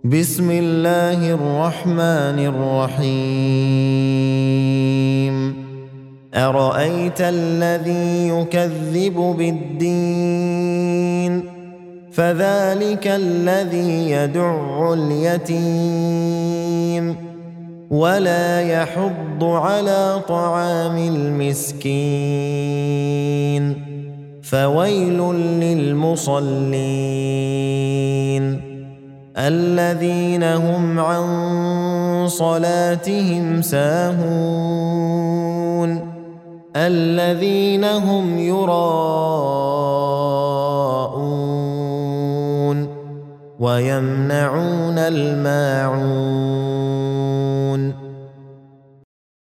بسم الله الرحمن الرحيم أرأيت الذي يكذب بالدين فذلك الذي يدع اليتيم ولا يحض على طعام المسكين فويل للمصلين الذين هم عن صلاتهم ساهون الذين هم يراءون ويمنعون الماعون